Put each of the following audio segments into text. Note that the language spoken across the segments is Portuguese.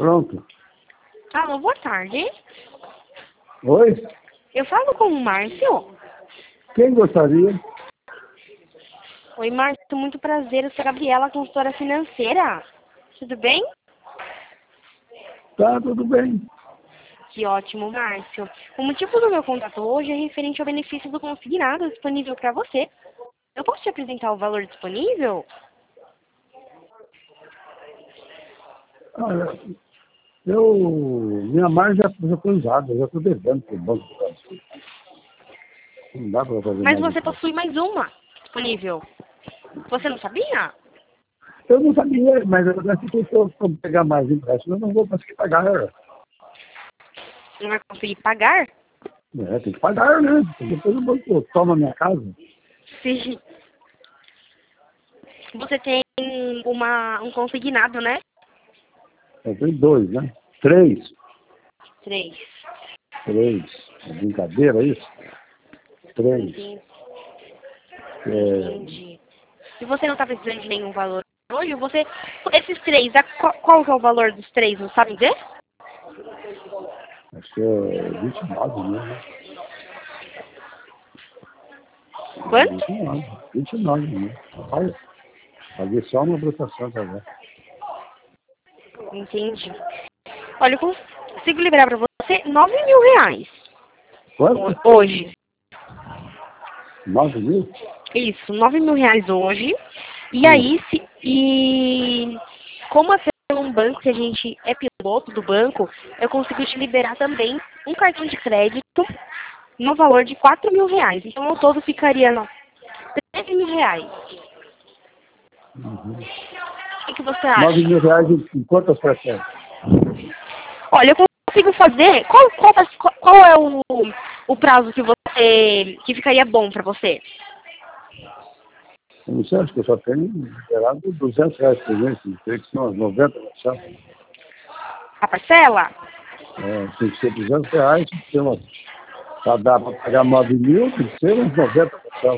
Pronto. Alô, boa tarde. Oi? Eu falo com o Márcio. Quem gostaria? Oi, Márcio, muito prazer. Eu sou a Gabriela, consultora financeira. Tudo bem? Tá, tudo bem. Que ótimo, Márcio. O motivo do meu contato hoje é referente ao benefício do consignado disponível para você. Eu posso te apresentar o valor disponível? Olha, minha margem já foi usada, eu já estou devendo para o Banco do Brasil. Não dá para fazer Mas mais você isso. possui mais uma disponível. Você não sabia? Eu não sabia, mas eu acho que se eu for pegar mais empréstimo, eu não vou conseguir pagar. Não vai conseguir pagar? Tem que pagar, né? Depois o banco toma minha casa. Sim. Você tem um consignado, né? Eu tenho 2, né? 3. 3. 3. É brincadeira isso? 3. Entendi. É, Entendi. E você não está precisando de nenhum valor hoje? Esses 3, qual que é o valor dos 3? Não sabe dizer? acho que é 29 mil, né? Quanto? 29 mil. Olha, paguei só uma prestação também. Entendi. Olha, eu consigo liberar para você 9.000 reais. Quanto? Hoje. 9 mil? Isso, 9.000 reais hoje. E Hum. aí, como é um banco que a gente é piloto do banco, eu consigo te liberar também um cartão de crédito no valor de 4.000 reais. Então, ao todo ficaria 13.000 reais. Uhum. O que você 9 acha? mil reais em quantas parcelas? Olha, eu consigo fazer. Qual é o prazo que ficaria bom para você? Eu não sei, acho que eu só tenho liberado 200 reais por mês, creio que são as 90 parcelas. A parcela? Tem que ser 200 reais, para dar para pagar 9 mil, tem que ser uns 90 parcelas.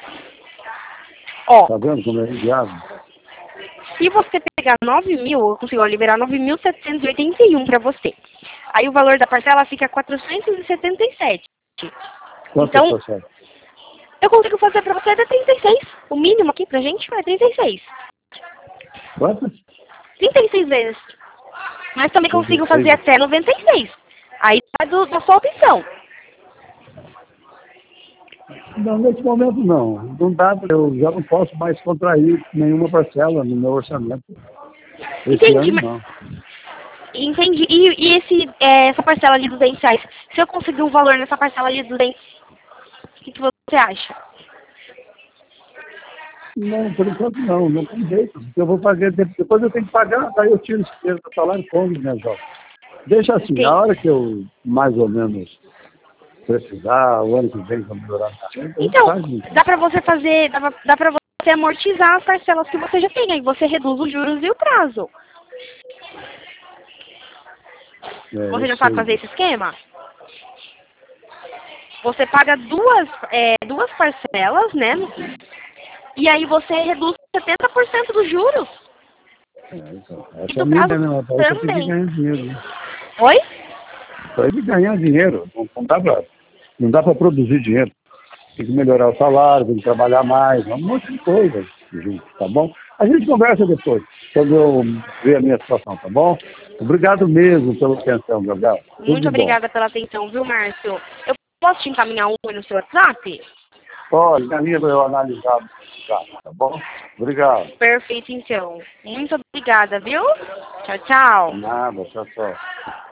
Ó, Tá vendo como é inviável? se você pegar 9.000, eu consigo liberar 9.781 para você. Aí o valor da parcela fica 477. Quantas Então, parcelas? eu consigo fazer para você até 36. O mínimo aqui pra gente é 36. Quantas? 36 vezes. Mas também consigo fazer 36. até 96. Aí tá da sua opção. Não, nesse momento não. Não dá, eu já não posso mais contrair nenhuma parcela no meu orçamento. Esse Entendi, ano mas... não. Entendi. E essa parcela de 200 reais? Se eu conseguir um valor nessa parcela de 200, o que você acha? Não, por enquanto não, não tem jeito. Eu vou fazer, depois eu tenho que pagar, daí eu tiro esse dinheiro do salário e como, né, Jó? Deixa assim, a Entendi. hora que eu mais ou menos precisar, o ano que vem, para melhorar a gente Então, faz isso. dá pra você fazer, dá pra você amortizar as parcelas que você já tem, aí você reduz os juros e o prazo. Eu Você já sabe sei. fazer esse esquema? Você paga duas parcelas, né? E aí você reduz 70% dos juros Então, e essa é a do minha prazo ideia, né? Para isso eu tenho que também. ganhar dinheiro, né? Oi? Para ele ganhar dinheiro, não dá para produzir dinheiro. Tem que melhorar o salário, tem que trabalhar mais, um monte de coisa, gente, tá bom? A gente conversa depois, quando eu ver a minha situação, tá bom? Obrigado mesmo pela atenção, Gabriel. Tudo Muito de bom. obrigada pela atenção, viu, Márcio? Eu posso te encaminhar um oi no seu WhatsApp? Pode, encaminha para eu analisar, tá bom? Obrigado. Perfeito, então. Muito obrigada, viu? Tchau, tchau. Nada, tchau, tchau.